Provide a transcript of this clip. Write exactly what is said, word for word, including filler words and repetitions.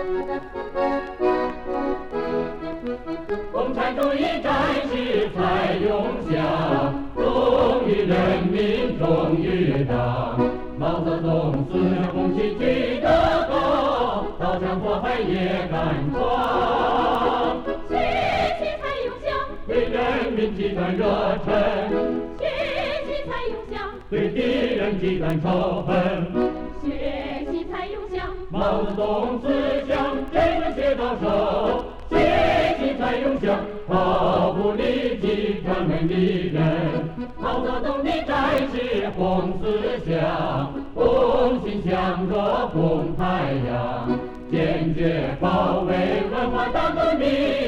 共产主义战士才永享，忠于人民，忠于党。毛泽东自红旗举得高，刀枪火海也敢闯。 学习才永享， 对人民极端热忱， 学习才永享， 对敌人极端仇恨。 学习才永享， 毛泽东思想真正写到手，学习才永享，毫不利己专门敌人。毛泽东的战士红思想，红心向着红太阳，坚决保卫文化大革命。